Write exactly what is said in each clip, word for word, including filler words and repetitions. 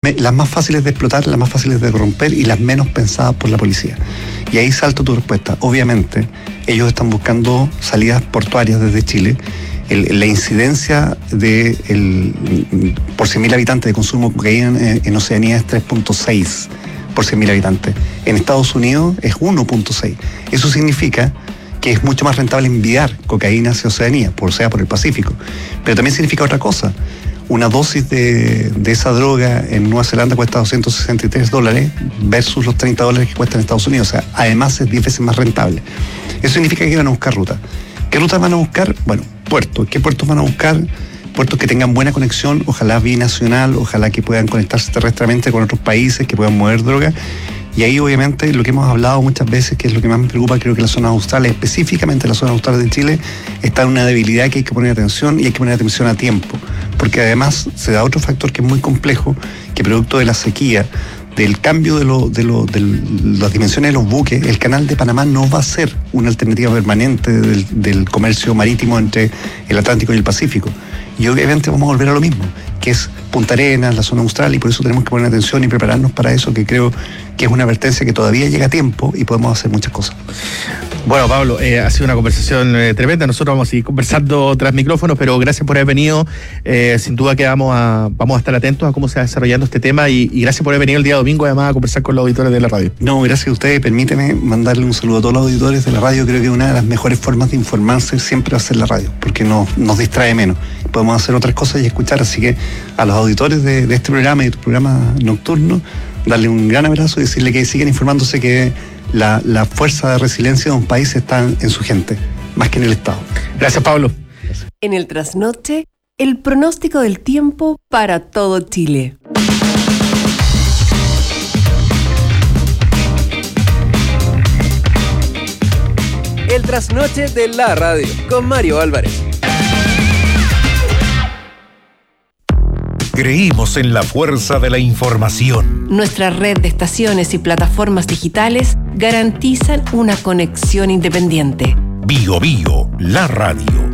me, las más fáciles de explotar, las más fáciles de corromper y las menos pensadas por la policía. Y ahí salto tu respuesta. Obviamente, ellos están buscando salidas portuarias desde Chile. El, la incidencia de el, por cien mil habitantes de consumo de cocaína en, en Oceanía es tres punto seis por cien mil habitantes. En Estados Unidos es uno punto seis. Eso significa que es mucho más rentable enviar cocaína hacia Oceanía, por sea por el Pacífico. Pero también significa otra cosa. Una dosis de, de esa droga en Nueva Zelanda cuesta doscientos sesenta y tres dólares versus los treinta dólares que cuesta en Estados Unidos. O sea, además es diez veces más rentable. Eso significa que van a buscar rutas. ¿Qué rutas van a buscar? Bueno, puertos. ¿Qué puertos van a buscar? Puertos que tengan buena conexión, ojalá binacional, ojalá que puedan conectarse terrestremente con otros países, que puedan mover droga. Y ahí obviamente lo que hemos hablado muchas veces, que es lo que más me preocupa, creo que las zonas australes, específicamente las zonas australes de Chile, está en una debilidad que hay que poner atención y hay que poner atención a tiempo. Porque además se da otro factor que es muy complejo, que producto de la sequía, del cambio de, lo, de, lo, de las dimensiones de los buques, el canal de Panamá no va a ser una alternativa permanente del, del comercio marítimo entre el Atlántico y el Pacífico. Y obviamente vamos a volver a lo mismo, que es Punta Arenas, la zona austral, y por eso tenemos que poner atención y prepararnos para eso, que creo que es una advertencia que todavía llega a tiempo y podemos hacer muchas cosas. Bueno, Pablo, eh, ha sido una conversación eh, tremenda. Nosotros vamos a seguir conversando tras micrófonos, pero gracias por haber venido. Eh, sin duda que vamos a, vamos a estar atentos a cómo se va desarrollando este tema y, y gracias por haber venido el día domingo además a conversar con los auditores de la radio. No, gracias a ustedes. Permíteme mandarle un saludo a todos los auditores de la radio. Creo que una de las mejores formas de informarse siempre va a ser la radio, porque nos, nos distrae menos. Podemos hacer otras cosas y escuchar, así que a los auditores de, de este programa y de tu programa nocturno, darle un gran abrazo y decirle que sigan informándose, que la, la fuerza de resiliencia de un país está en su gente, más que en el Estado. Gracias, Pablo. Gracias. En el trasnoche, el pronóstico del tiempo para todo Chile. El trasnoche de la radio, con Mario Álvarez. Creímos en la fuerza de la información. Nuestra red de estaciones y plataformas digitales garantizan una conexión independiente. Bio Bio, la radio.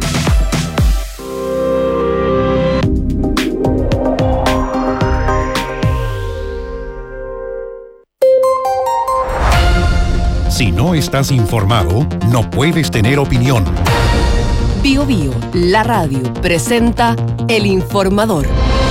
Si no estás informado, no puedes tener opinión. Bio Bio, la radio, presenta El Informador.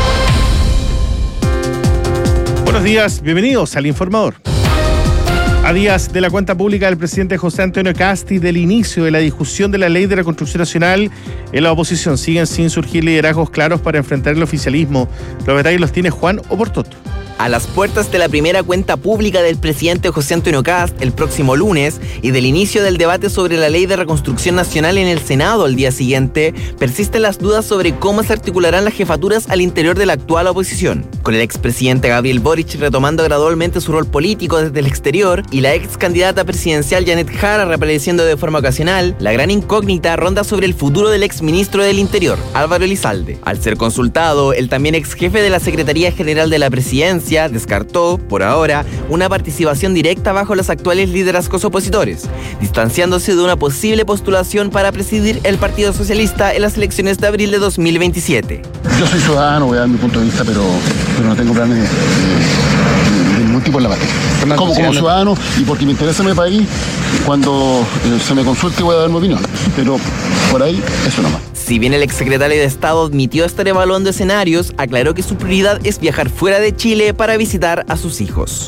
Buenos días, bienvenidos al Informador. A días de la cuenta pública del presidente José Antonio Kast y del inicio de la discusión de la Ley de Reconstrucción Nacional, en la oposición siguen sin surgir liderazgos claros para enfrentar el oficialismo. Los detalles los tiene Juan Oportot. A las puertas de la primera cuenta pública del presidente José Antonio Kast el próximo lunes y del inicio del debate sobre la Ley de Reconstrucción Nacional en el Senado al día siguiente, persisten las dudas sobre cómo se articularán las jefaturas al interior de la actual oposición. Con el expresidente Gabriel Boric retomando gradualmente su rol político desde el exterior y la ex candidata presidencial Janet Jara reapareciendo de forma ocasional, la gran incógnita ronda sobre el futuro del exministro del Interior, Álvaro Elizalde. Al ser consultado, el también ex jefe de la Secretaría General de la Presidencia descartó, por ahora, una participación directa bajo los actuales liderazgos opositores, distanciándose de una posible postulación para presidir el Partido Socialista en las elecciones de abril de dos mil veintisiete. Yo soy ciudadano, voy a dar mi punto de vista, pero, pero no tengo planes de, de, de ningún tipo en la materia. Como, como ciudadano y porque me interesa mi país, cuando eh, se me consulte voy a dar mi opinión, pero por ahí eso nomás. Si bien el exsecretario de Estado admitió estar evaluando escenarios, aclaró que su prioridad es viajar fuera de Chile para visitar a sus hijos.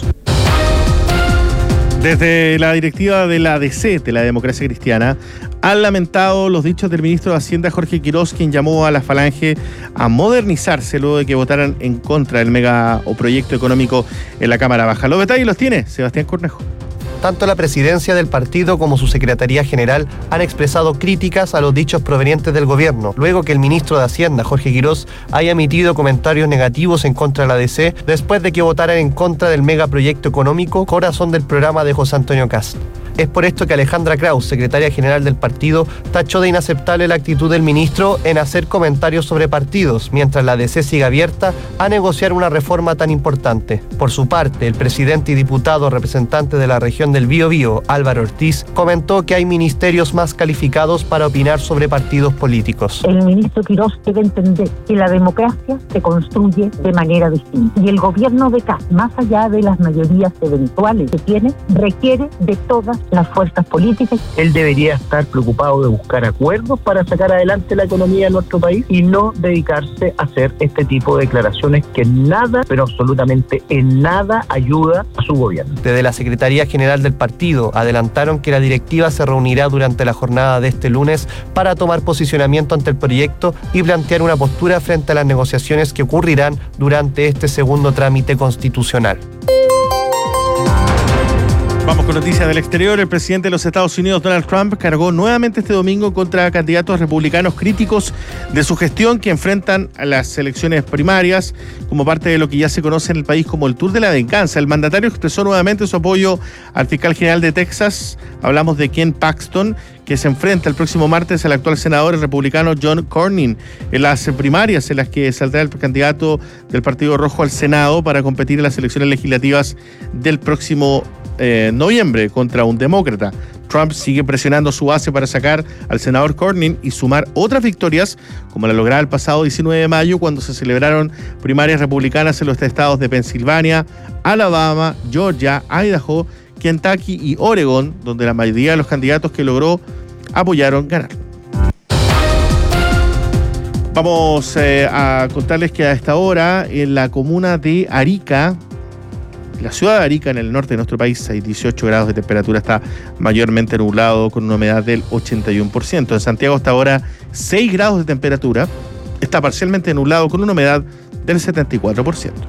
Desde la directiva de la A D C, de la Democracia Cristiana, han lamentado los dichos del ministro de Hacienda Jorge Quiroz, quien llamó a la Falange a modernizarse luego de que votaran en contra del mega o proyecto económico en la Cámara Baja. Los detalles los tiene Sebastián Cornejo. Tanto la presidencia del partido como su secretaría general han expresado críticas a los dichos provenientes del gobierno, luego que el ministro de Hacienda, Jorge Quiroz, haya emitido comentarios negativos en contra de la A D C después de que votaran en contra del megaproyecto económico corazón del programa de José Antonio Kast. Es por esto que Alejandra Kraus, secretaria general del partido, tachó de inaceptable la actitud del ministro en hacer comentarios sobre partidos, mientras la D C sigue abierta a negociar una reforma tan importante. Por su parte, el presidente y diputado representante de la región del Biobío, Álvaro Ortiz, comentó que hay ministerios más calificados para opinar sobre partidos políticos. El ministro Quirós debe entender que la democracia se construye de manera distinta y el gobierno de Kast, más allá de las mayorías eventuales que tiene, requiere de todas las fuerzas políticas. Él debería estar preocupado de buscar acuerdos para sacar adelante la economía de nuestro país y no dedicarse a hacer este tipo de declaraciones que en nada, pero absolutamente en nada ayuda a su gobierno. Desde la Secretaría General del partido adelantaron que la directiva se reunirá durante la jornada de este lunes para tomar posicionamiento ante el proyecto y plantear una postura frente a las negociaciones que ocurrirán durante este segundo trámite constitucional. Vamos con noticias del exterior. El presidente de los Estados Unidos, Donald Trump, cargó nuevamente este domingo contra candidatos republicanos críticos de su gestión que enfrentan a las elecciones primarias como parte de lo que ya se conoce en el país como el Tour de la Venganza. El mandatario expresó nuevamente su apoyo al fiscal general de Texas. Hablamos de Ken Paxton, que se enfrenta el próximo martes al actual senador republicano John Cornyn en las primarias en las que saldrá el candidato del Partido Rojo al Senado para competir en las elecciones legislativas del próximo Eh, noviembre contra un demócrata. Trump sigue presionando su base para sacar al senador Cornyn y sumar otras victorias, como la lograda el pasado diecinueve de mayo, cuando se celebraron primarias republicanas en los estados de Pensilvania, Alabama, Georgia, Idaho, Kentucky y Oregon, donde la mayoría de los candidatos que logró apoyaron ganar. Vamos eh, a contarles que a esta hora en la comuna de Arica, la ciudad de Arica, en el norte de nuestro país, hay dieciocho grados de temperatura, está mayormente nublado con una humedad del ochenta y uno por ciento. En Santiago hasta ahora seis grados de temperatura, está parcialmente nublado con una humedad del setenta y cuatro por ciento.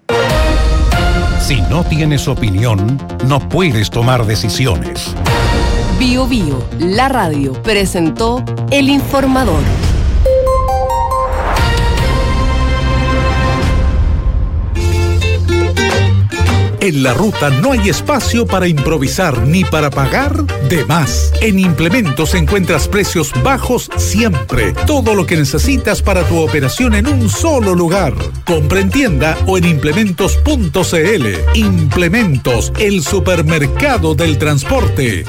Si no tienes opinión, no puedes tomar decisiones. Bio Bio, la radio, presentó El Informador. En la ruta no hay espacio para improvisar ni para pagar de más. En Implementos encuentras precios bajos siempre. Todo lo que necesitas para tu operación en un solo lugar. Compra en tienda o en implementos punto c l. Implementos, el supermercado del transporte.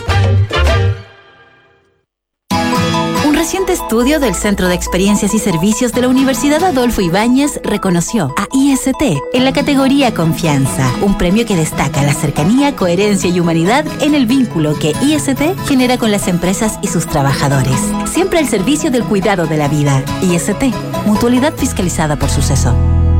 Un reciente estudio del Centro de Experiencias y Servicios de la Universidad Adolfo Ibáñez reconoció a I S T en la categoría Confianza, un premio que destaca la cercanía, coherencia y humanidad en el vínculo que I S T genera con las empresas y sus trabajadores. Siempre al servicio del cuidado de la vida. I S T, mutualidad fiscalizada por Suceso.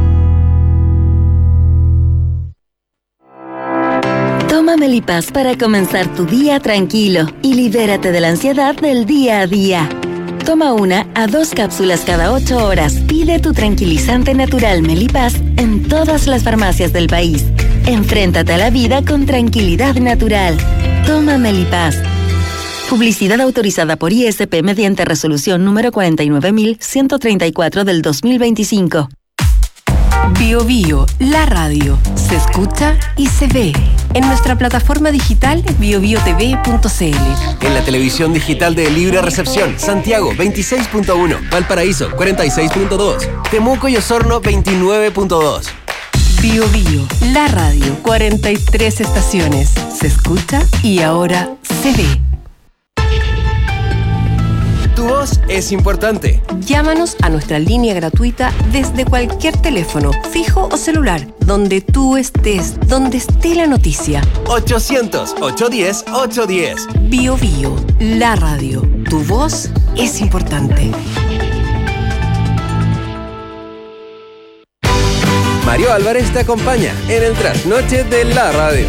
Toma Melipaz para comenzar tu día tranquilo y libérate de la ansiedad del día a día. Toma una a dos cápsulas cada ocho horas. Pide tu tranquilizante natural Melipaz en todas las farmacias del país. Enfréntate a la vida con tranquilidad natural. Toma Melipaz. Publicidad autorizada por I S P mediante resolución número cuarenta y nueve mil ciento treinta y cuatro del dos mil veinticinco. Bio Bio, la radio, se escucha y se ve en nuestra plataforma digital bio bio t v punto c l. En la televisión digital de Libre Recepción, Santiago veintiséis punto uno, Valparaíso cuarenta y seis punto dos, Temuco y Osorno veintinueve punto dos. Bio Bio, la radio, cuarenta y tres estaciones, se escucha y ahora se ve. Tu voz es importante. Llámanos a nuestra línea gratuita desde cualquier teléfono, fijo o celular, donde tú estés, donde esté la noticia. ochocientos, ochocientos diez, ochocientos diez. Bio Bio, la radio. Tu voz es importante. Mario Álvarez te acompaña en el trasnoche de la radio.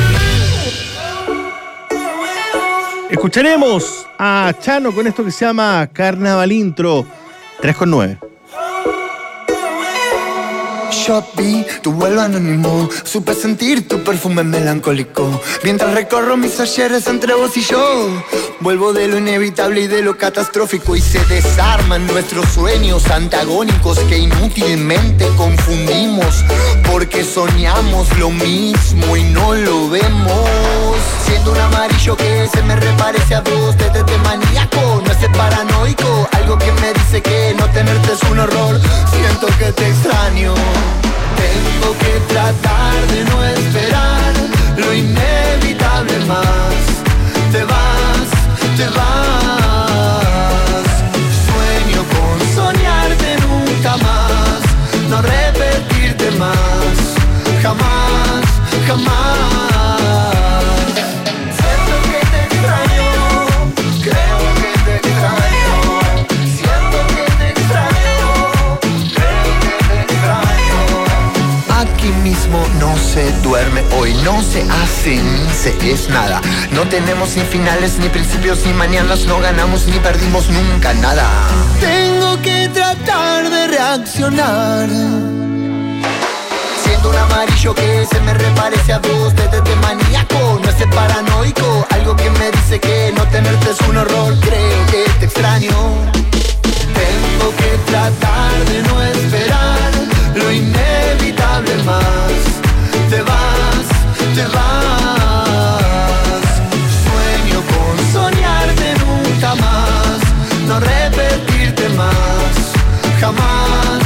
Escucharemos a Chano con esto que se llama Carnaval Intro tres con nueve. Yo vi tu vuelo anónimo, supe sentir tu perfume melancólico. Mientras recorro mis ayeres entre vos y yo, vuelvo de lo inevitable y de lo catastrófico. Y se desarman nuestros sueños antagónicos que inútilmente confundimos, porque soñamos lo mismo y no lo vemos. Siento un amarillo que se me reparece a vos, de, de, de maníaco, no es de paranoico. Algo que me dice que no tenerte es un horror. Siento que te extraño. Tengo que tratar de no esperar lo inevitable más. Te vas, te vas. Sueño con soñarte nunca más, no repetirte más, jamás, jamás. Siento que te extraño, creo que te extraño. Siento que te extraño, creo que te extraño. Aquí mismo no se duerme, hoy no se hace ni se es nada. No tenemos ni finales, ni principios, ni mañanas. No ganamos ni perdimos nunca nada. Tengo que tratar de reaccionar. Siento un amarillo que se me reparece a vos, de, de, de maníaco, no es de paranoico. Algo que me dice que no tenerte es un horror. Creo que te extraño. Tengo que tratar de no esperar lo inevitable más. Te vas, te vas. Sueño con soñarte nunca más, no repetirte más, jamás,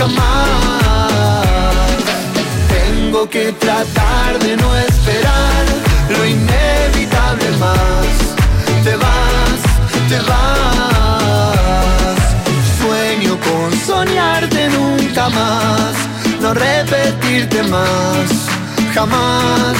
jamás. Tengo que tratar de no esperar lo inevitable más. Te vas, te vas. Sueño con soñarte nunca más, no repetirte más, jamás,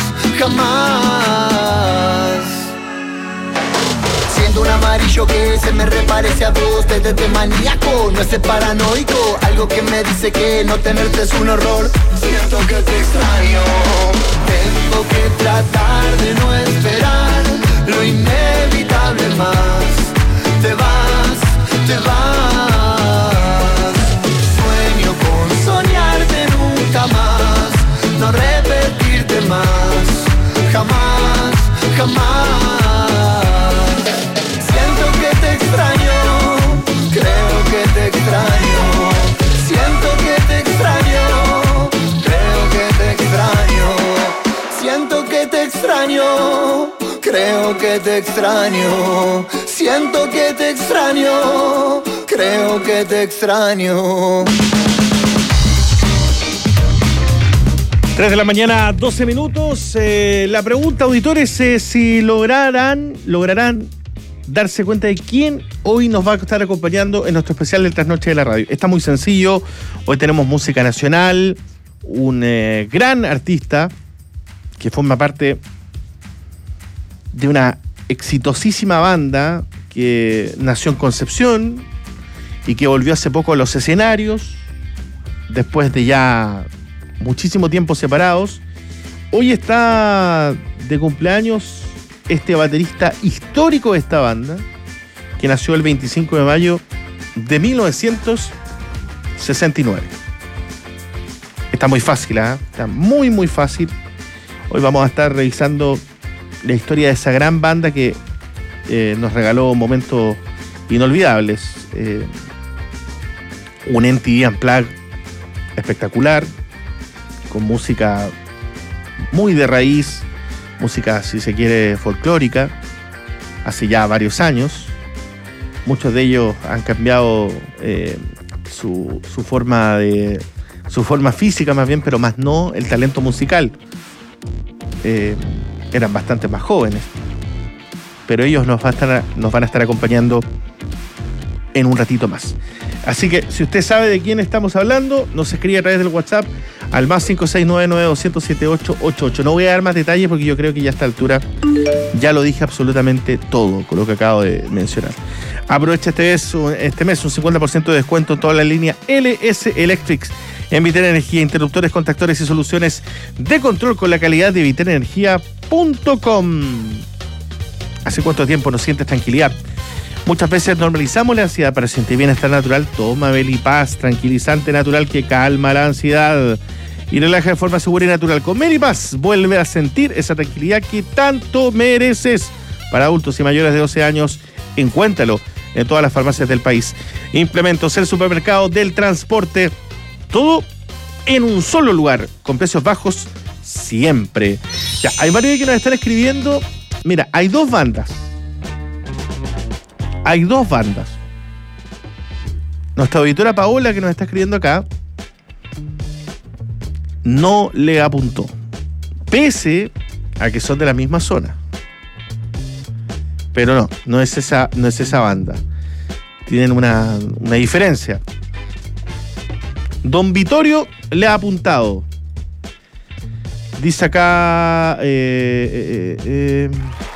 jamás. Siento un amarillo que se me reparece a vos, de, de, de maníaco, no es de paranoico. Algo que me dice que no tenerte es un horror. Siento que te extraño. Tengo que tratar de no esperar lo inevitable más. Te vas, te vas. Sueño con soñarte nunca más, no repetirte más, jamás, jamás. Siento que te extraño, creo que te extraño. Siento que te extraño, creo que te extraño. Siento que te extraño, creo que te extraño. Siento que te extraño, creo que te extraño. tres de la mañana, doce minutos. Eh, la pregunta, auditores, es si lograrán, lograrán darse cuenta de quién hoy nos va a estar acompañando en nuestro especial de Trasnoche de la Radio. Está muy sencillo. Hoy tenemos música nacional, un eh, gran artista que forma parte de una exitosísima banda que nació en Concepción y que volvió hace poco a los escenarios después de ya muchísimo tiempo separados. Hoy está de cumpleaños este baterista histórico de esta banda, que nació el veinticinco de mayo de mil novecientos sesenta y nueve. Está muy fácil, ¿eh? Está muy muy fácil. Hoy vamos a estar revisando la historia de esa gran banda que eh, nos regaló momentos inolvidables. Eh, un M T V Unplugged espectacular, con música muy de raíz, música, si se quiere, folclórica, hace ya varios años. Muchos de ellos han cambiado eh, su, su forma de su forma física más bien, pero más no el talento musical. Eh, eran bastante más jóvenes, pero ellos nos, va a estar, nos van a estar acompañando en un ratito más. Así que si usted sabe de quién estamos hablando, nos escribe a través del WhatsApp al más cinco seis nueve nueve, dos siete ocho, ocho ocho. No voy a dar más detalles porque yo creo que ya a esta altura ya lo dije absolutamente todo con lo que acabo de mencionar. Aprovecha este mes, este mes un cincuenta por ciento de descuento en toda la línea L S Electrics en Viter Energía, interruptores, contactores y soluciones de control con la calidad de viter energía punto com. ¿Hace cuánto tiempo no sientes tranquilidad? Muchas veces normalizamos la ansiedad para sentir bienestar natural. Toma Melipaz, tranquilizante natural que calma la ansiedad y relaja de forma segura y natural. Con Melipaz vuelve a sentir esa tranquilidad que tanto mereces. Para adultos y mayores de doce años, encuéntralo en todas las farmacias del país. Implementos, el supermercado del transporte, todo en un solo lugar, con precios bajos siempre. Ya, hay varios que nos están escribiendo. Mira, hay dos bandas. Hay dos bandas. Nuestra auditora Paola, que nos está escribiendo acá, no le apuntó, pese a que son de la misma zona. Pero no, no es esa, no es esa banda. Tienen una, una diferencia. Don Vittorio le ha apuntado. Dice acá... Eh, eh, eh,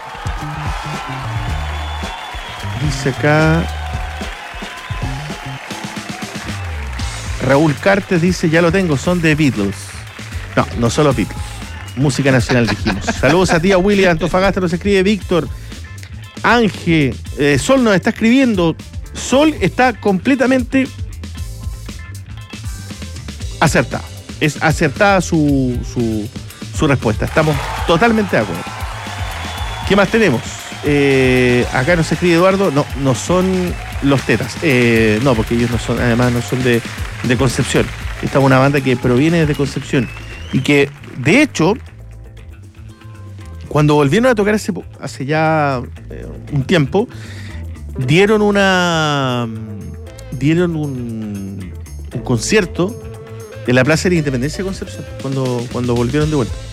dice acá... Raúl Cartes dice, ya lo tengo, son de Beatles. No, no son los Beatles. Música nacional dijimos. Saludos a tía William Antofagasta, nos escribe Víctor. Ángel, eh, Sol nos está escribiendo. Sol está completamente acertada. Es acertada su, su, su respuesta. Estamos totalmente de acuerdo. ¿Qué más tenemos? Eh, acá nos escribe Eduardo. No, no son los Tetas. Eh, no, porque ellos no son, además no son de, de Concepción. Esta es una banda que proviene de Concepción. Y que, de hecho, cuando volvieron a tocar hace, hace ya eh, un tiempo, dieron una dieron un, un concierto en la Plaza de la Independencia de Concepción, cuando, cuando volvieron de vuelta.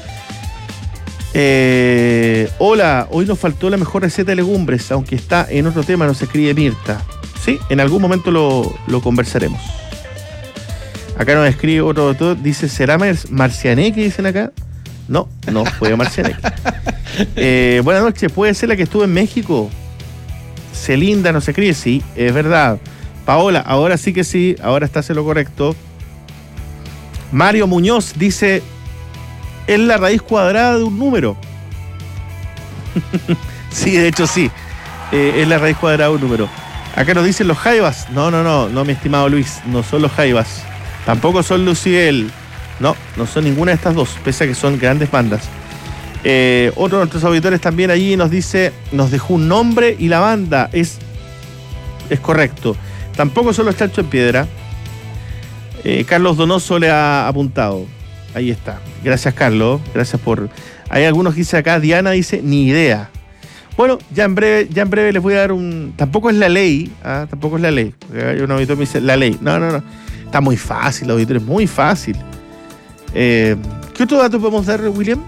Eh, hola, hoy nos faltó la mejor receta de legumbres, aunque está en otro tema, nos escribe Mirta. Sí, en algún momento lo, lo conversaremos. Acá nos escribe otro doctor, dice, ¿será Marcianeque? Dicen acá. No, no fue Marcianeque. eh, buenas noches, ¿puede ser la que estuvo en México? Celinda nos escribe, sí, es verdad. Paola, ahora sí que sí, ahora estás en lo correcto. Mario Muñoz dice, es la raíz cuadrada de un número. Sí, de hecho sí, eh, es la raíz cuadrada de un número. Acá nos dicen los Jaivas. No, no, no, no, mi estimado Luis, no son los Jaivas. Tampoco son Luciel. No, no son ninguna de estas dos, pese a que son grandes bandas. Eh, otro de nuestros auditores también allí nos dice, nos dejó un nombre y la banda es, es correcto. Tampoco son los Chanchos en Piedra. Eh, Carlos Donoso le ha apuntado. Ahí está. Gracias, Carlos. Gracias por... Hay algunos que dicen acá, Diana dice, ni idea. Bueno, ya en breve, ya en breve les voy a dar un... Tampoco es la ley, ¿ah? Tampoco es la ley. Hay un auditor que me dice, la ley. No, no, no. Está muy fácil, auditor, es muy fácil. Eh, ¿Qué otro dato podemos dar, William?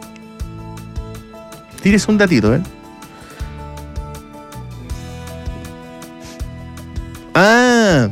Tires un datito, ¿eh? Ah.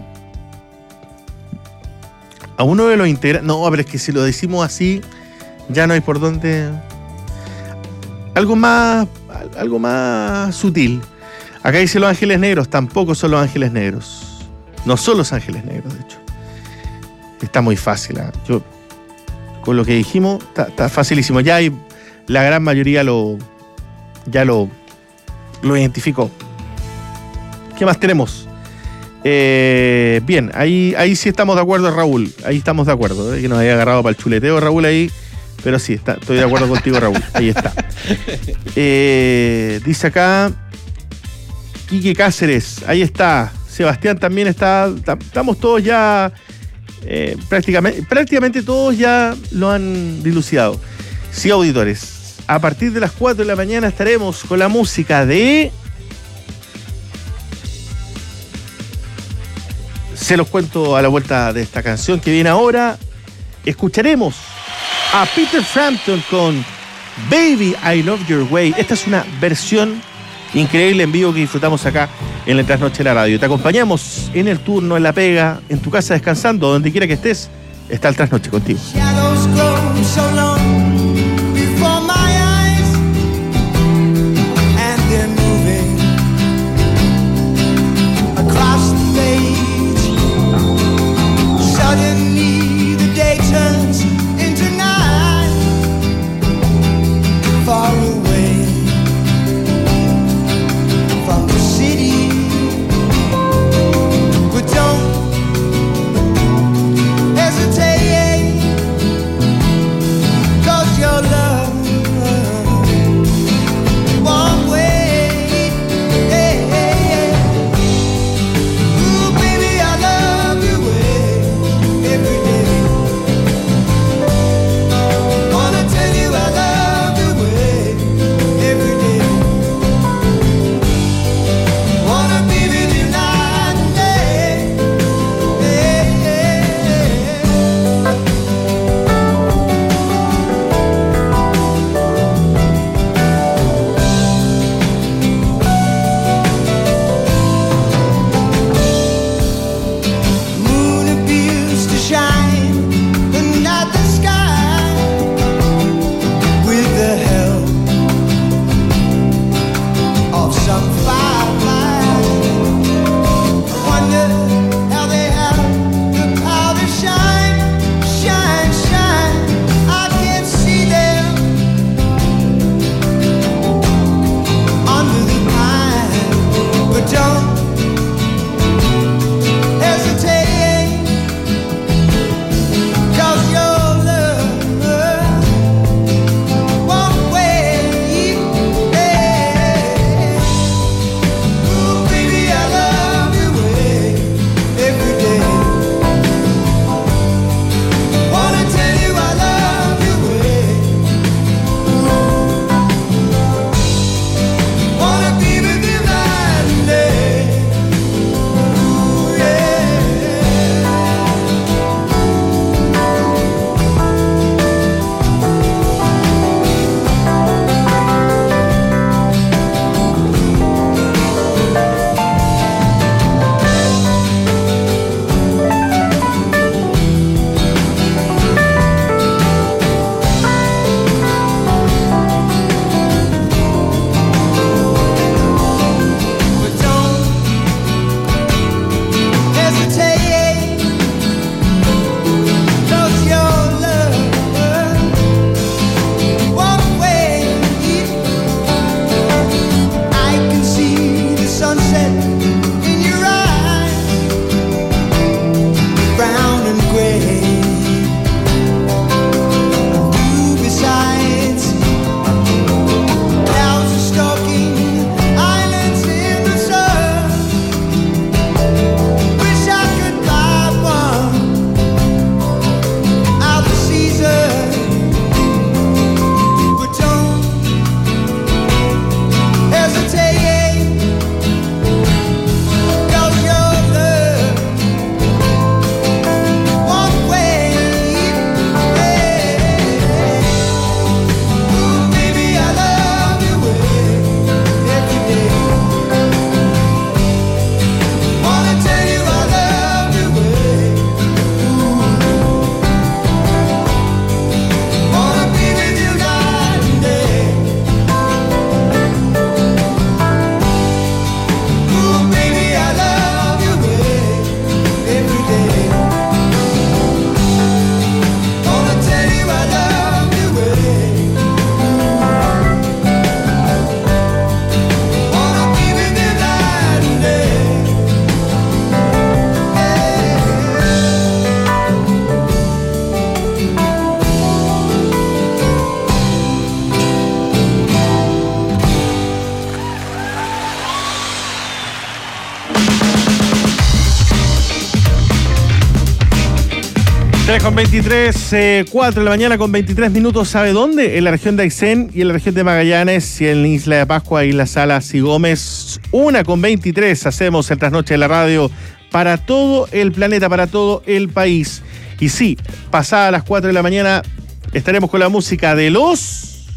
A uno de los integrantes... No, pero es que si lo decimos así, ya no hay por dónde... Algo más... Algo más sutil. Acá dice Los Ángeles Negros. Tampoco son Los Ángeles Negros. No son Los Ángeles Negros, de hecho. Está muy fácil, ¿eh? Yo... Con lo que dijimos, está, está facilísimo. Ya hay, la gran mayoría lo ya lo, lo identificó. ¿Qué más tenemos? Eh, bien, ahí, ahí sí estamos de acuerdo, Raúl. Ahí estamos de acuerdo. ¿eh? Que nos había agarrado para el chuleteo, Raúl, ahí. Pero sí, está, estoy de acuerdo contigo, Raúl. Ahí está. Eh, dice acá Quique Cáceres. Ahí está. Sebastián también está. Estamos todos ya... Eh, prácticamente, prácticamente todos ya lo han dilucidado. Sí, auditores, a partir de las cuatro de la mañana estaremos con la música de... Se los cuento a la vuelta de esta canción que viene ahora. Escucharemos a Peter Frampton con Baby, I Love Your Way. Esta es una versión increíble en vivo que disfrutamos acá en la Trasnoche de la Radio. Te acompañamos en el turno, en la pega, en tu casa descansando, donde quiera que estés, está el Trasnoche contigo. Far away from the city tres con veintitrés, eh, cuatro de la mañana con veintitrés minutos. ¿Sabe dónde? En la región de Aysén y en la región de Magallanes y en la Isla de Pascua, Isla Salas y Gómez. una con veintitrés. Hacemos el trasnoche de la radio para todo el planeta, para todo el país. Y sí, pasada las cuatro de la mañana estaremos con la música de los...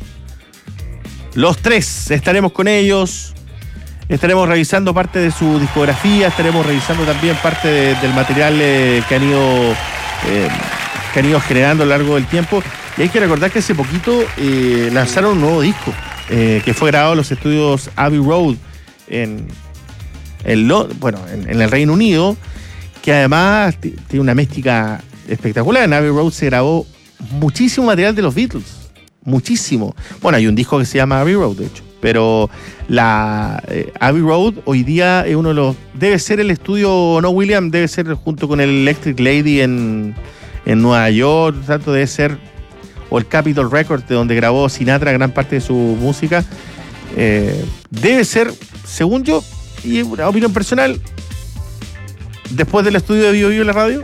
Los tres. Estaremos con ellos. Estaremos revisando parte de su discografía. Estaremos revisando también parte de, del material eh, que han ido... Eh, que han ido generando a lo largo del tiempo. Y hay que recordar que hace poquito eh, lanzaron un nuevo disco eh, que fue grabado en los estudios Abbey Road en, en, Lo, bueno, en, en el Reino Unido, que además t- tiene una mística espectacular. En Abbey Road se grabó muchísimo material de los Beatles, muchísimo. Bueno, hay un disco que se llama Abbey Road, de hecho, pero la eh, Abbey Road hoy día es uno de los... Debe ser el estudio, no William, debe ser junto con el Electric Lady en, en Nueva York, tanto debe ser, o el Capitol Records, de donde grabó Sinatra gran parte de su música. Eh, debe ser, según yo, y una opinión personal, después del estudio de Bio Bio en la radio,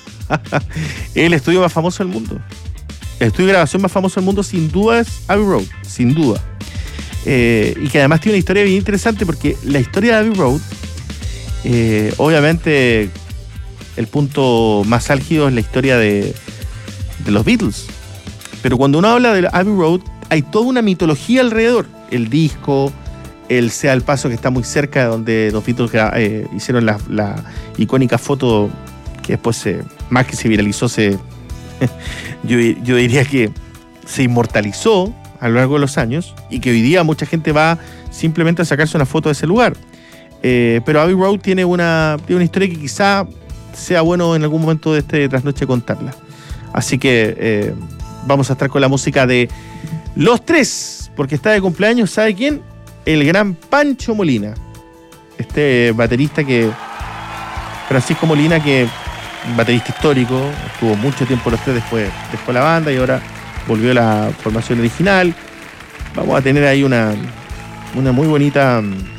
el estudio más famoso del mundo. El estudio de grabación más famoso del mundo sin duda es Abbey Road, sin duda. Eh, y que además tiene una historia bien interesante, porque la historia de Abbey Road, eh, obviamente el punto más álgido es la historia de, de los Beatles, pero cuando uno habla de Abbey Road hay toda una mitología alrededor. El disco, el Sea el Paso, que está muy cerca de donde los Beatles eh, hicieron la, la icónica foto que después se, más que se viralizó, se yo, yo diría que se inmortalizó a lo largo de los años, y que hoy día mucha gente va simplemente a sacarse una foto de ese lugar. Eh, pero Abbey Road tiene una, tiene una historia que quizá sea bueno en algún momento de este trasnoche contarla. Así que eh, vamos a estar con la música de los tres, porque está de cumpleaños, ¿sabe quién? El gran Pancho Molina. Este baterista que... Francisco Molina, que baterista histórico, estuvo mucho tiempo los tres después, después de la banda, y ahora volvió a la formación original. Vamos a tener ahí una, una muy bonita,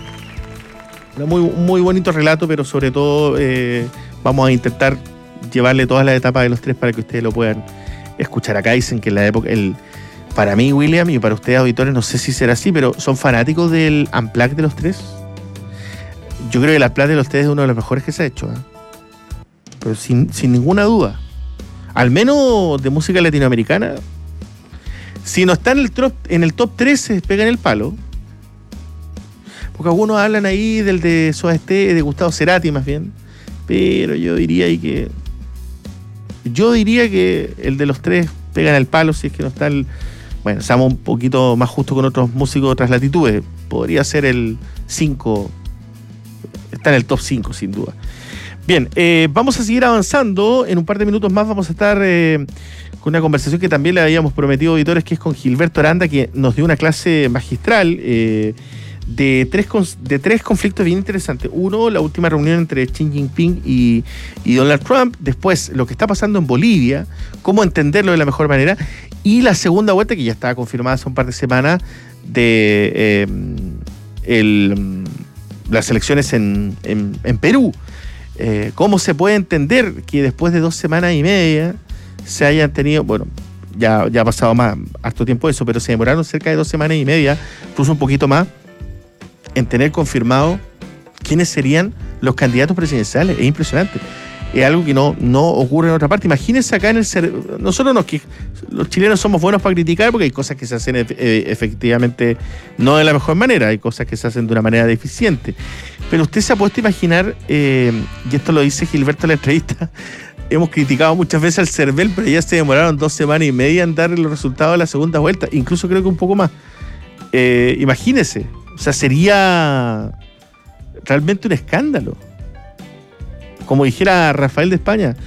una muy, un muy bonito relato, pero sobre todo eh, vamos a intentar llevarle todas las etapas de los tres para que ustedes lo puedan escuchar. Acá dicen que en la época, el, para mí, William, y para ustedes, auditores, no sé si será así, pero ¿son fanáticos del Unplugged de los tres? Yo creo que el Unplugged de los tres es uno de los mejores que se ha hecho, ¿eh? Pero sin, sin ninguna duda. Al menos de música latinoamericana. Si no está en el, top, en el top tres, se pega en el palo. Porque algunos hablan ahí del de Soda Stereo, de Gustavo Cerati más bien. Pero yo diría ahí que... Yo diría que el de los tres pega en el palo, si es que no está el... Bueno, estamos un poquito más justo con otros músicos de otras latitudes. Podría ser el cinco. Está en el top cinco, sin duda. Bien, eh, vamos a seguir avanzando. En un par de minutos más vamos a estar eh, con una conversación que también le habíamos prometido, auditores, que es con Gilberto Aranda, que nos dio una clase magistral eh, de, tres, de tres conflictos bien interesantes. Uno, la última reunión entre Xi Jinping y, y Donald Trump. Después, lo que está pasando en Bolivia, cómo entenderlo de la mejor manera. Y la segunda vuelta, que ya estaba confirmada hace un par de semanas, de eh, el, las elecciones en, en, en Perú. Eh, ¿Cómo se puede entender que después de dos semanas y media se hayan tenido, bueno, ya, ya ha pasado más, harto tiempo eso, pero se demoraron cerca de dos semanas y media, incluso un poquito más, en tener confirmado quiénes serían los candidatos presidenciales? Es impresionante. Es algo que no, no ocurre en otra parte. Imagínense acá en el... Nosotros nos, los chilenos somos buenos para criticar, porque hay cosas que se hacen e- efectivamente no de la mejor manera, hay cosas que se hacen de una manera deficiente. Pero usted se ha puesto a imaginar, eh, y esto lo dice Gilberto en la entrevista, hemos criticado muchas veces al CERVEL, pero ya se demoraron dos semanas y media en dar los resultados de la segunda vuelta, incluso creo que un poco más. Eh, imagínese, o sea, sería realmente un escándalo. Como dijera Rafael de España,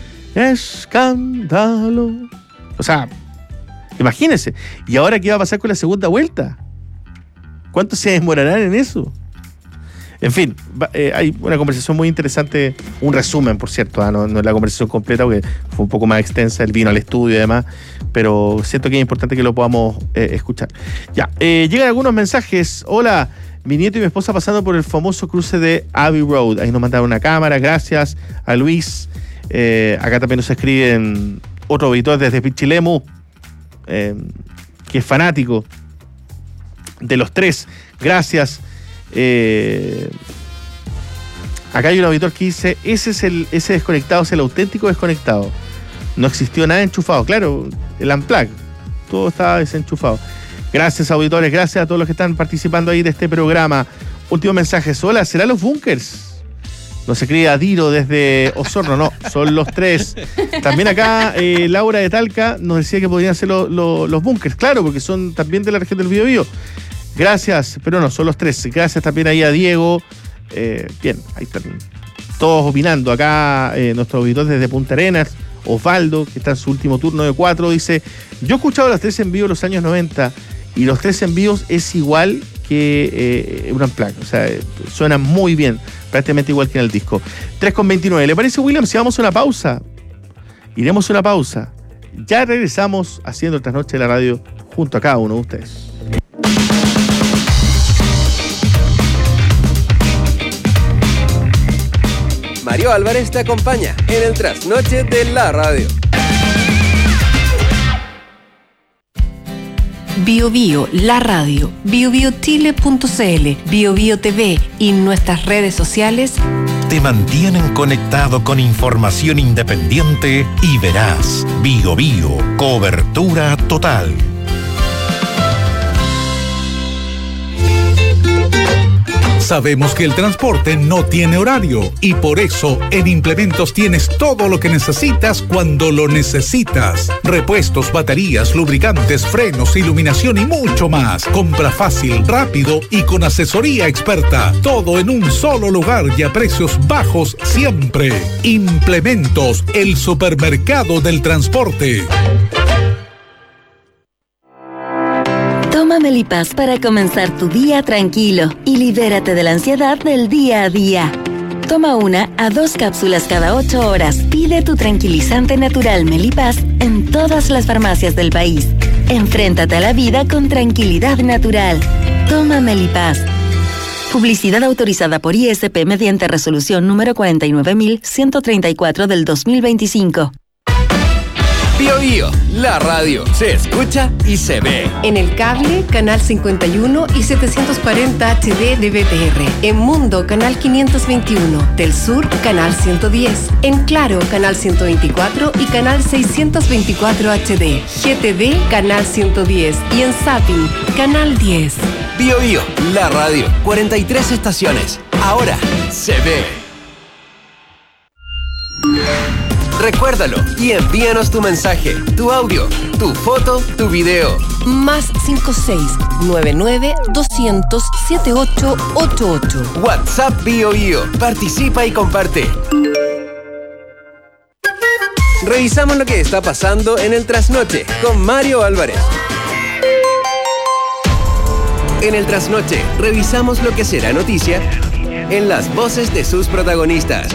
escándalo. O sea, imagínense. ¿Y ahora qué va a pasar con la segunda vuelta? ¿Cuánto se demorarán en eso? En fin, va, eh, hay una conversación muy interesante, un resumen, por cierto, ¿eh? no, no es la conversación completa, porque fue un poco más extensa, él vino al estudio y demás, pero siento que es importante que lo podamos eh, escuchar. Ya, eh, llegan algunos mensajes. Hola, mi nieto y mi esposa pasando por el famoso cruce de Abbey Road. Ahí nos mandaron una cámara, gracias a Luis. Eh, acá también nos escriben Otro auditor desde Pichilemu, eh, que es fanático de los tres. Gracias. Eh, acá hay un auditor que dice, ese es el, ese desconectado es el auténtico desconectado. No existió nada enchufado. Claro, el unplug. Todo estaba desenchufado. Gracias, auditores. Gracias a todos los que están participando ahí de este programa. Último mensaje. Hola, ¿será los bunkers? No se cree Adiro desde Osorno, no, son los tres. También acá eh, Laura de Talca nos decía que podrían ser lo, lo, los bunkers, claro, porque son también de la región del Biobío. Gracias, pero no, son los tres. Gracias también ahí a Diego. Eh, bien, ahí están todos opinando. Acá eh, nuestro auditor desde Punta Arenas, Osvaldo, que está en su último turno de cuatro, dice, yo he escuchado los tres envíos de los años noventa y los tres envíos es igual que eh, un unplug, o sea, suena muy bien, prácticamente igual que en el disco. tres con veintinueve, ¿le parece, William? Si vamos a una pausa, iremos a una pausa, ya regresamos haciendo el Trasnoche de la Radio junto a cada uno de ustedes. Mario Álvarez te acompaña en el Trasnoche de la Radio. Bio Bio, la radio, bio bio chile punto c l, Bio Bio T V y nuestras redes sociales te mantienen conectado con información independiente y veraz. Bio Bio, cobertura total. Sabemos que el transporte no tiene horario y por eso en Implementos tienes todo lo que necesitas cuando lo necesitas. Repuestos, baterías, lubricantes, frenos, iluminación y mucho más. Compra fácil, rápido y con asesoría experta. Todo en un solo lugar y a precios bajos siempre. Implementos, el supermercado del transporte. Toma Melipaz para comenzar tu día tranquilo y libérate de la ansiedad del día a día. Toma una a dos cápsulas cada ocho horas. Pide tu tranquilizante natural Melipaz en todas las farmacias del país. Enfréntate a la vida con tranquilidad natural. Toma Melipaz. Publicidad autorizada por I S P mediante resolución número cuarenta y nueve mil ciento treinta y cuatro del dos mil veinticinco. Bio Bio, la radio, se escucha y se ve. En el cable, canal cincuenta y uno y setecientos cuarenta H D de B T R. En Mundo, canal quinientos veintiuno. Del Sur, canal ciento diez. En Claro, canal ciento veinticuatro y canal seiscientos veinticuatro H D. G T V, canal ciento diez. Y en Zapping, canal diez. Bio Bio, la radio, cuarenta y tres estaciones. Ahora se ve. Recuérdalo y envíanos tu mensaje, tu audio, tu foto, tu video. Más cinco seis nueve nueve doscientos setenta y ocho ochenta y ocho. WhatsApp Bio Bio. Participa y comparte. Revisamos lo que está pasando en el Trasnoche con Mario Álvarez. En el Trasnoche revisamos lo que será noticia en las voces de sus protagonistas.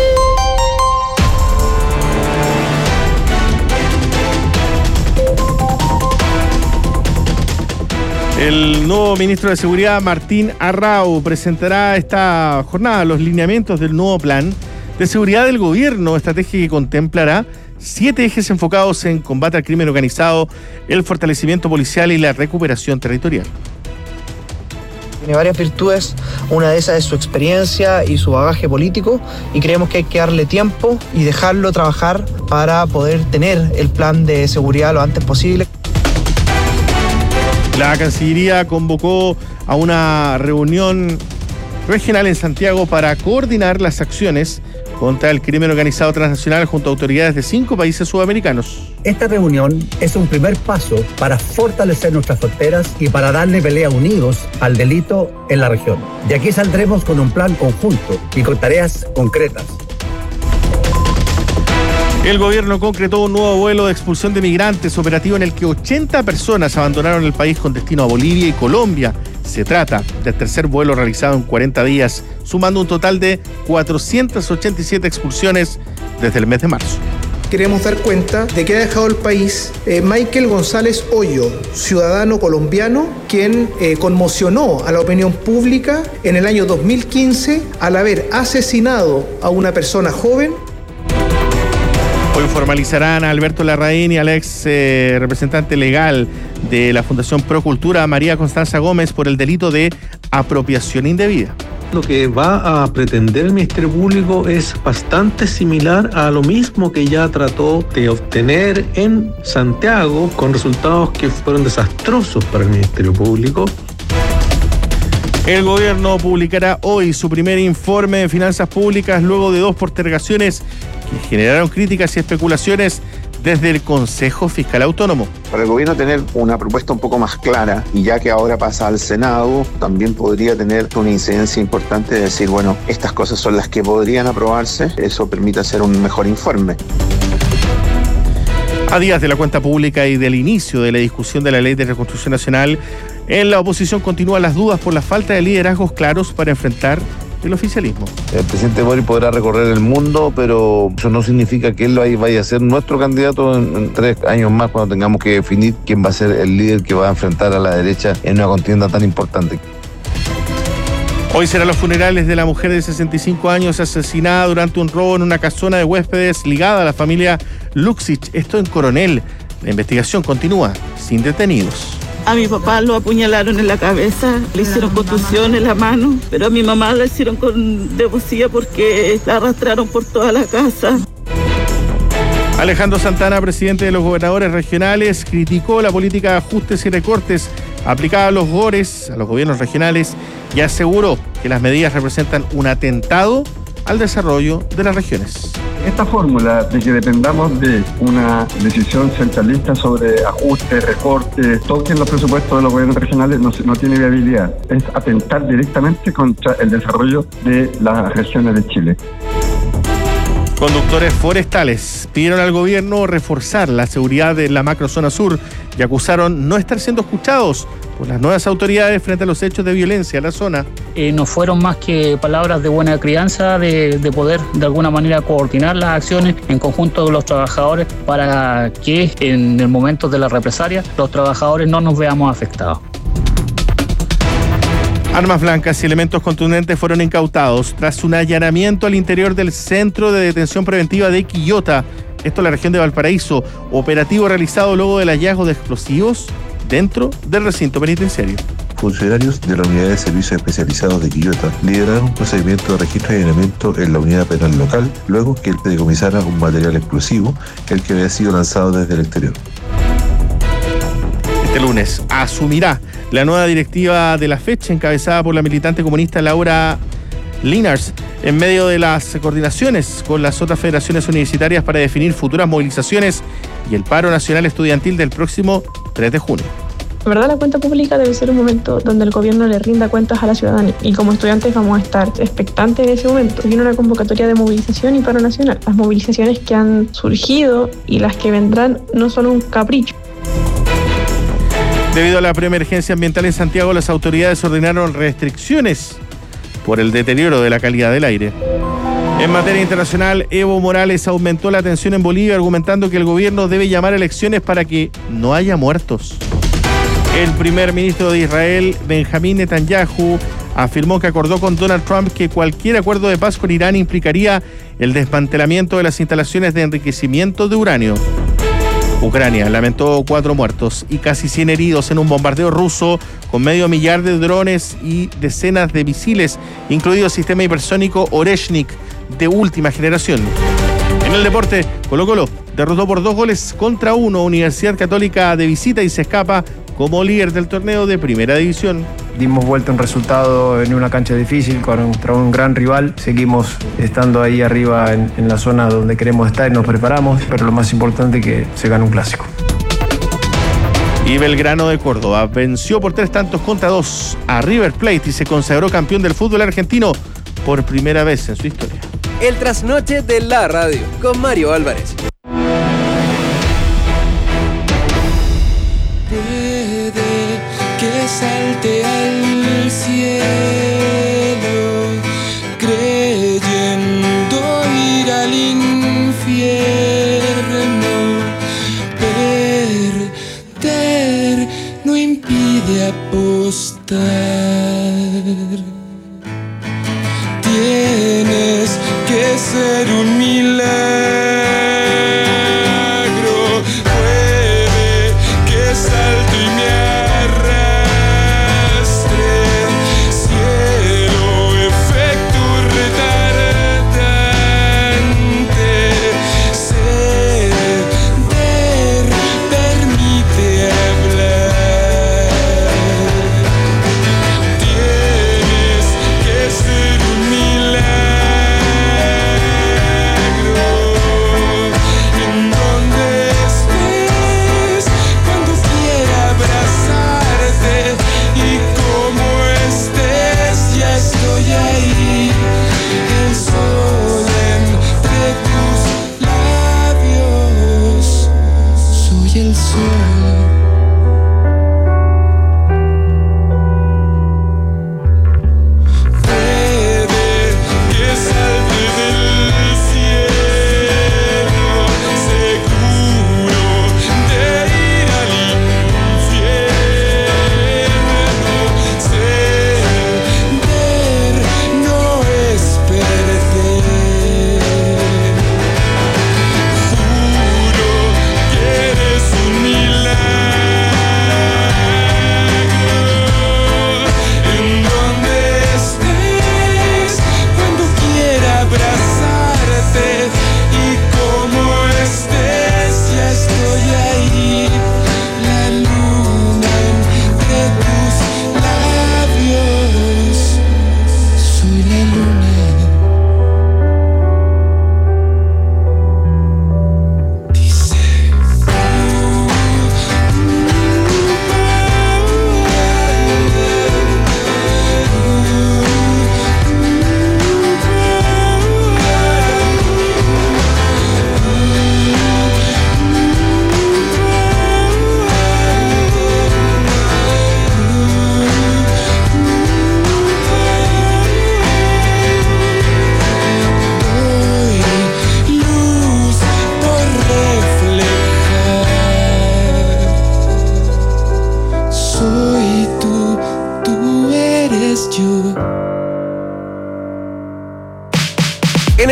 El nuevo ministro de Seguridad, Martín Arrau, presentará esta jornada los lineamientos del nuevo plan de seguridad del gobierno, estrategia que contemplará siete ejes enfocados en combate al crimen organizado, el fortalecimiento policial y la recuperación territorial. Tiene varias virtudes, una de esas es su experiencia y su bagaje político, y creemos que hay que darle tiempo y dejarlo trabajar para poder tener el plan de seguridad lo antes posible. La Cancillería convocó a una reunión regional en Santiago para coordinar las acciones contra el crimen organizado transnacional junto a autoridades de cinco países sudamericanos. Esta reunión es un primer paso para fortalecer nuestras fronteras y para darle pelea unidos al delito en la región. De aquí saldremos con un plan conjunto y con tareas concretas. El gobierno concretó un nuevo vuelo de expulsión de migrantes operativo en el que ochenta personas abandonaron el país con destino a Bolivia y Colombia. Se trata del tercer vuelo realizado en cuarenta días, sumando un total de cuatrocientas ochenta y siete expulsiones desde el mes de marzo. Queremos dar cuenta de que ha dejado el país eh, Michael González Hoyo, ciudadano colombiano, quien eh, conmocionó a la opinión pública en el año dos mil quince al haber asesinado a una persona joven. Hoy formalizarán a Alberto Larraín y al ex eh, representante legal de la Fundación Procultura, María Constanza Gómez, por el delito de apropiación indebida. Lo que va a pretender el Ministerio Público es bastante similar a lo mismo que ya trató de obtener en Santiago, con resultados que fueron desastrosos para el Ministerio Público. El gobierno publicará hoy su primer informe de finanzas públicas luego de dos postergaciones que generaron críticas y especulaciones desde el Consejo Fiscal Autónomo. Para el gobierno tener una propuesta un poco más clara, y ya que ahora pasa al Senado, también podría tener una incidencia importante de decir, bueno, estas cosas son las que podrían aprobarse, eso permite hacer un mejor informe. A días de la cuenta pública y del inicio de la discusión de la Ley de Reconstrucción Nacional, en la oposición continúan las dudas por la falta de liderazgos claros para enfrentar el oficialismo. El presidente Boric podrá recorrer el mundo, pero eso no significa que él vaya a ser nuestro candidato en, en tres años más, cuando tengamos que definir quién va a ser el líder que va a enfrentar a la derecha en una contienda tan importante. Hoy serán los funerales de la mujer de sesenta y cinco años asesinada durante un robo en una casona de huéspedes ligada a la familia Luxich, esto en Coronel. La investigación continúa sin detenidos. A mi papá lo apuñalaron en la cabeza, le hicieron contusión en la mano, pero a mi mamá la hicieron con debusía porque la arrastraron por toda la casa. Alejandro Santana, presidente de los gobernadores regionales, criticó la política de ajustes y recortes aplicada a los GORES, a los gobiernos regionales, y aseguró que las medidas representan un atentado al desarrollo de las regiones. Esta fórmula de que dependamos de una decisión centralista sobre ajustes, recortes, toquen los presupuestos de los gobiernos regionales no, no tiene viabilidad. Es atentar directamente contra el desarrollo de las regiones de Chile. Conductores forestales pidieron al gobierno reforzar la seguridad de la macrozona sur y acusaron no estar siendo escuchados por las nuevas autoridades frente a los hechos de violencia en la zona. Eh, no fueron más que palabras de buena crianza, de, de poder de alguna manera coordinar las acciones en conjunto de los trabajadores para que en el momento de la represalia los trabajadores no nos veamos afectados. Armas blancas y elementos contundentes fueron incautados tras un allanamiento al interior del Centro de Detención Preventiva de Quillota, esto en la región de Valparaíso, operativo realizado luego del hallazgo de explosivos dentro del recinto penitenciario. Funcionarios de la Unidad de Servicios Especializados de Quillota lideraron un procedimiento de registro y allanamiento en la unidad penal local, luego que él decomisara un material explosivo, el que había sido lanzado desde el exterior. Este lunes asumirá la nueva directiva de la fecha, encabezada por la militante comunista Laura Linars, en medio de las coordinaciones con las otras federaciones universitarias para definir futuras movilizaciones y el paro nacional estudiantil del próximo tres de junio. En verdad, la cuenta pública debe ser un momento donde el gobierno le rinda cuentas a la ciudadanía, y como estudiantes vamos a estar expectantes de ese momento. Viene una convocatoria de movilización y paro nacional. Las movilizaciones que han surgido y las que vendrán no son un capricho. Debido a la preemergencia ambiental en Santiago, las autoridades ordenaron restricciones por el deterioro de la calidad del aire. En materia internacional, Evo Morales aumentó la tensión en Bolivia, argumentando que el gobierno debe llamar a elecciones para que no haya muertos. El primer ministro de Israel, Benjamín Netanyahu, afirmó que acordó con Donald Trump que cualquier acuerdo de paz con Irán implicaría el desmantelamiento de las instalaciones de enriquecimiento de uranio. Ucrania lamentó cuatro muertos y casi cien heridos en un bombardeo ruso con medio millar de drones y decenas de misiles, incluido el sistema hipersónico Oreshnik de última generación. En el deporte, Colo-Colo derrotó por dos goles contra uno Universidad Católica de visita y se escapa como líder del torneo de Primera División. Dimos vuelta un resultado en una cancha difícil contra un gran rival. Seguimos estando ahí arriba en, en la zona donde queremos estar y nos preparamos, pero lo más importante es que se gana un clásico. Y Belgrano de Córdoba venció por tres tantos contra dos a River Plate y se consagró campeón del fútbol argentino por primera vez en su historia. El trasnoche de la radio con Mario Álvarez. Que salte al cielo, creyendo ir al infierno. Perder no impide apostar. Tienes que ser un milagro.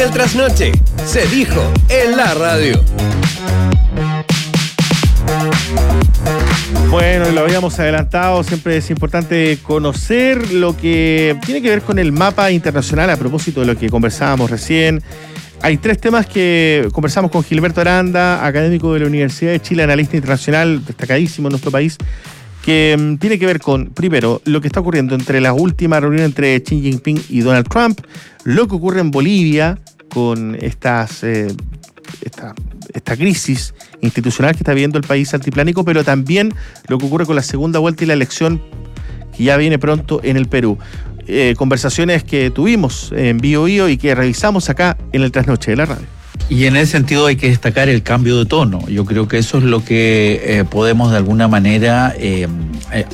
el trasnoche. Se dijo en la radio. Bueno, lo habíamos adelantado, siempre es importante conocer lo que tiene que ver con el mapa internacional a propósito de lo que conversábamos recién. Hay tres temas que conversamos con Gilberto Aranda, académico de la Universidad de Chile, analista internacional destacadísimo en nuestro país, que um, tiene que ver con, primero, lo que está ocurriendo entre la última reunión entre Xi Jinping y Donald Trump, lo que ocurre en Bolivia con estas, eh, esta, esta crisis institucional que está viviendo el país altiplánico, pero también lo que ocurre con la segunda vuelta y la elección que ya viene pronto en el Perú. Eh, conversaciones que tuvimos en Bio Bio y que revisamos acá en el Trasnoche de la Radio. Y en ese sentido hay que destacar el cambio de tono. Yo creo que eso es lo que eh, podemos de alguna manera eh, eh,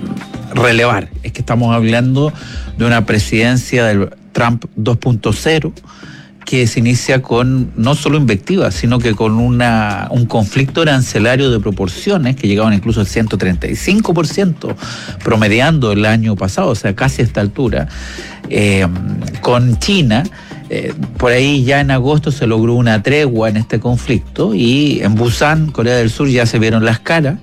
relevar. Es que estamos hablando de una presidencia del Trump dos punto cero que se inicia con no solo invectivas, sino que con una, un conflicto arancelario de proporciones que llegaban incluso al ciento treinta y cinco por ciento promediando el año pasado, o sea, casi a esta altura, eh, con China. Eh, por ahí ya en agosto se logró una tregua en este conflicto y en Busan, Corea del Sur, ya se vieron las caras.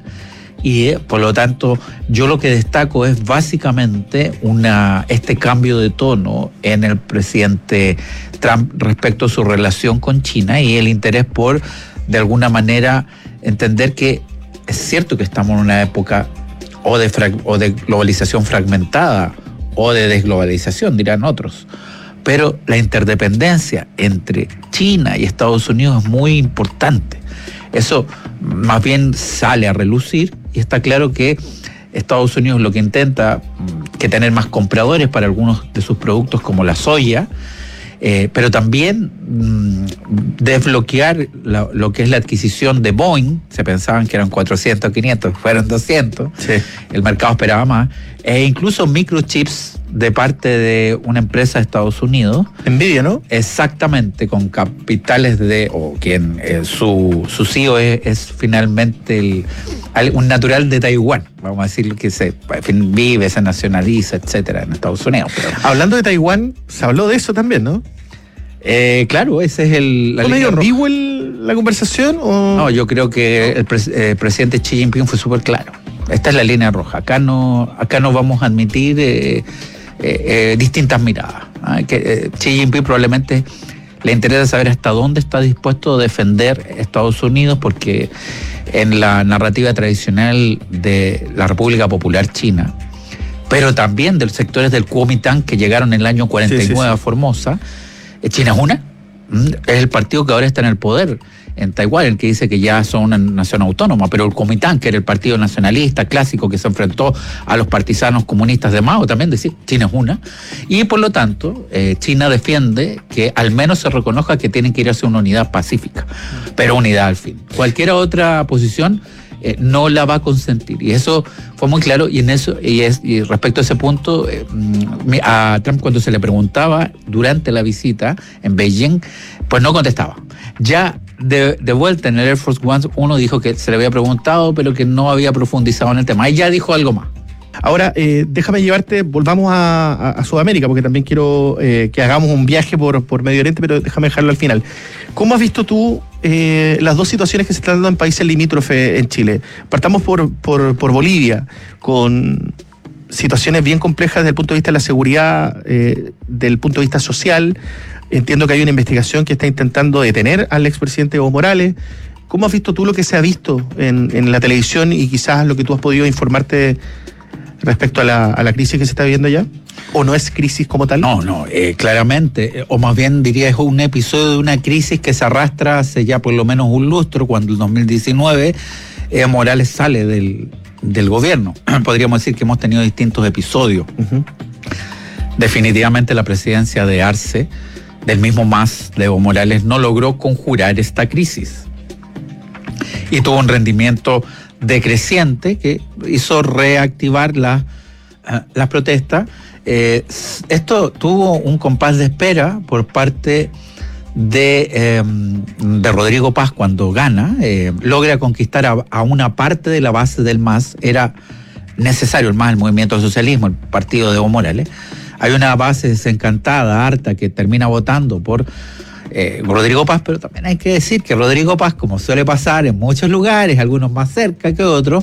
Y eh, por lo tanto yo lo que destaco es básicamente una este cambio de tono en el presidente Trump respecto a su relación con China y el interés por de alguna manera entender que es cierto que estamos en una época o de, frag, o de globalización fragmentada o de desglobalización, dirán otros, pero la interdependencia entre China y Estados Unidos es muy importante. Eso más bien sale a relucir y está claro que Estados Unidos lo que intenta que tener más compradores para algunos de sus productos como la soya, eh, pero también mmm, desbloquear la, lo que es la adquisición de Boeing. Se pensaban que eran cuatrocientos, quinientos, fueron doscientos, sí. El mercado esperaba más, e incluso microchips de parte de una empresa de Estados Unidos. Nvidia, ¿no? Exactamente, con capitales de, o quien eh, su, su C E O es, es finalmente el, un natural de Taiwán, vamos a decir que se en fin, vive, se nacionaliza, etcétera, en Estados Unidos. Pero, hablando de Taiwán, se habló de eso también, ¿no? Eh, claro, ese es el... ¿Fue medio ambiguo el, la conversación? O? No, yo creo que el pres, eh, presidente Xi Jinping fue súper claro. Esta es la línea roja. Acá no, acá no vamos a admitir eh, eh, eh, distintas miradas. ¿eh? Que, eh, Xi Jinping probablemente le interesa saber hasta dónde está dispuesto a defender Estados Unidos, porque en la narrativa tradicional de la República Popular China, pero también de los sectores del Kuomintang que llegaron en el año cuarenta y nueve sí, sí, sí. a Formosa, China es una, es el partido que ahora está en el poder en Taiwán, el que dice que ya son una nación autónoma, pero el Kuomintang, que era el partido nacionalista clásico que se enfrentó a los partisanos comunistas de Mao, también decía, China es una, y por lo tanto eh, China defiende que al menos se reconozca que tienen que ir hacia una unidad pacífica, pero unidad al fin. Cualquier otra posición eh, no la va a consentir, y eso fue muy claro, y en eso y, es, y respecto a ese punto, eh, a Trump cuando se le preguntaba durante la visita en Beijing, pues no contestaba. Ya de, de vuelta en el Air Force One, uno dijo que se le había preguntado, pero que no había profundizado en el tema. Ahí ya dijo algo más. Ahora, eh, déjame llevarte, volvamos a, a, a Sudamérica, porque también quiero eh, que hagamos un viaje por, por Medio Oriente, pero déjame dejarlo al final. ¿Cómo has visto tú eh, las dos situaciones que se están dando en países limítrofes en Chile? Partamos por, por, por Bolivia, con situaciones bien complejas desde el punto de vista de la seguridad, eh, del punto de vista social. Entiendo que hay una investigación que está intentando detener al expresidente Evo Morales. ¿Cómo has visto tú lo que se ha visto en, en la televisión y quizás lo que tú has podido informarte respecto a la, a la crisis que se está viviendo allá? ¿O no es crisis como tal? No, no, eh, claramente, o más bien diría es un episodio de una crisis que se arrastra hace ya por lo menos un lustro, cuando en dos mil diecinueve Evo Morales sale del, del gobierno. Podríamos decir que hemos tenido distintos episodios. Uh-huh. Definitivamente la presidencia de Arce, del mismo M A S de Evo Morales, no logró conjurar esta crisis y tuvo un rendimiento decreciente que hizo reactivar la, uh, las protestas. Eh, esto tuvo un compás de espera por parte de, eh, de Rodrigo Paz cuando gana, eh, logra conquistar a, a una parte de la base del M A S. Era necesario el M A S, el Movimiento Socialismo, el partido de Evo Morales. Hay una base desencantada, harta, que termina votando por eh, Rodrigo Paz, pero también hay que decir que Rodrigo Paz, como suele pasar en muchos lugares, algunos más cerca que otros,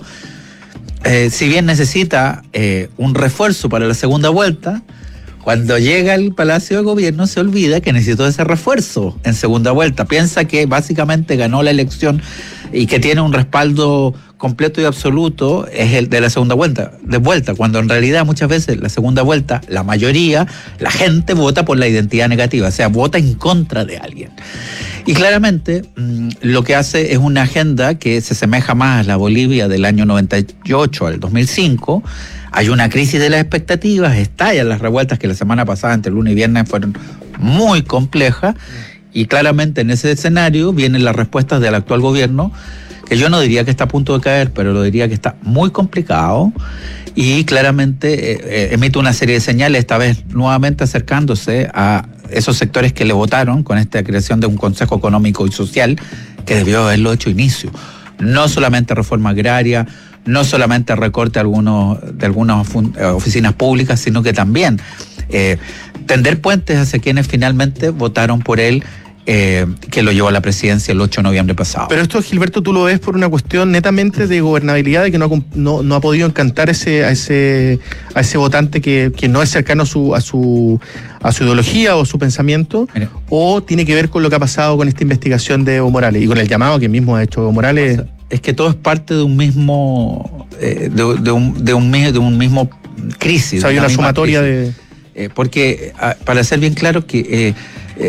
eh, si bien necesita eh, un refuerzo para la segunda vuelta, cuando llega al Palacio de Gobierno se olvida que necesitó ese refuerzo en segunda vuelta. Piensa que básicamente ganó la elección y que tiene un respaldo completo y absoluto, es el de la segunda vuelta, de vuelta, cuando en realidad muchas veces la segunda vuelta, la mayoría, la gente vota por la identidad negativa, o sea, vota en contra de alguien. Y claramente mmm, lo que hace es una agenda que se asemeja más a la Bolivia del año noventa y ocho al dos mil cinco. Hay una crisis de las expectativas, estallan las revueltas que la semana pasada, entre lunes y viernes, fueron muy complejas, y claramente en ese escenario vienen las respuestas del actual gobierno, que yo no diría que está a punto de caer, pero lo diría que está muy complicado, y claramente eh, eh, emite una serie de señales, esta vez nuevamente acercándose a esos sectores que le votaron con esta creación de un Consejo Económico y Social, que debió haberlo hecho inicio. No solamente reforma agraria, no solamente recorte de, algunos, de algunas oficinas públicas, sino que también eh, tender puentes hacia quienes finalmente votaron por él, eh, que lo llevó a la presidencia el ocho de noviembre pasado. Pero esto, Gilberto, tú lo ves por una cuestión netamente de gobernabilidad, de que no, no, no ha podido encantar ese, a ese a ese votante que, que no es cercano a su, a su a su ideología o su pensamiento, Mira. o tiene que ver con lo que ha pasado con esta investigación de Evo Morales y con el llamado que mismo ha hecho Evo Morales. O sea, es que todo es parte de un mismo eh, de, de, un, de, un, de un mismo crisis. O sea, hay una sumatoria crisis. de... Eh, porque, a, para ser bien claro, que eh, eh,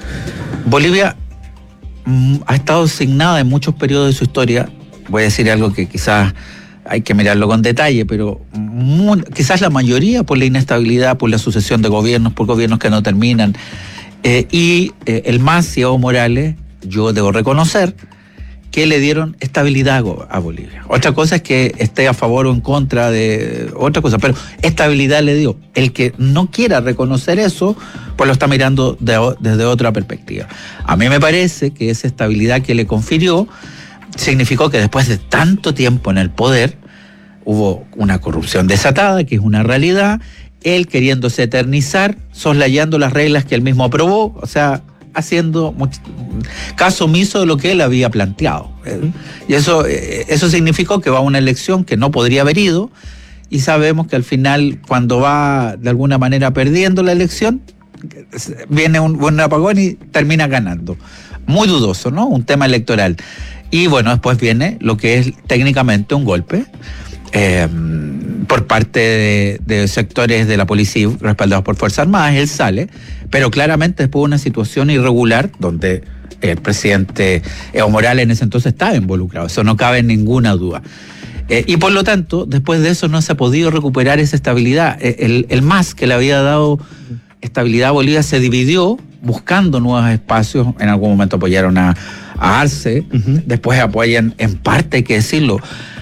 Bolivia mm, ha estado asignada en muchos periodos de su historia, voy a decir algo que quizás hay que mirarlo con detalle, pero muy, quizás la mayoría por la inestabilidad, por la sucesión de gobiernos, por gobiernos que no terminan, eh, y eh, el M A S y Evo Morales, yo debo reconocer que le dieron estabilidad a Bolivia. Otra cosa es que esté a favor o en contra de otra cosa, pero estabilidad le dio. El que no quiera reconocer eso, pues lo está mirando de, desde otra perspectiva. A mí me parece que esa estabilidad que le confirió significó que después de tanto tiempo en el poder hubo una corrupción desatada, que es una realidad, él queriéndose eternizar, soslayando las reglas que él mismo aprobó, o sea, haciendo mucho, caso omiso de lo que él había planteado. Y eso, eso significó que va a una elección que no podría haber ido, y sabemos que al final, cuando va de alguna manera perdiendo la elección, viene un buen apagón y termina ganando. Muy dudoso, ¿no? Un tema electoral. Y bueno, después viene lo que es técnicamente un golpe eh, por parte de, de sectores de la policía respaldados por Fuerzas Armadas. Él sale, pero claramente después de una situación irregular donde el presidente Evo Morales en ese entonces estaba involucrado, eso no cabe en ninguna duda. Eh, y por lo tanto, después de eso no se ha podido recuperar esa estabilidad. El, el M A S que le había dado estabilidad a Bolivia se dividió buscando nuevos espacios. En algún momento apoyaron a, a Arce, uh-huh. después apoyan, en parte hay que decirlo,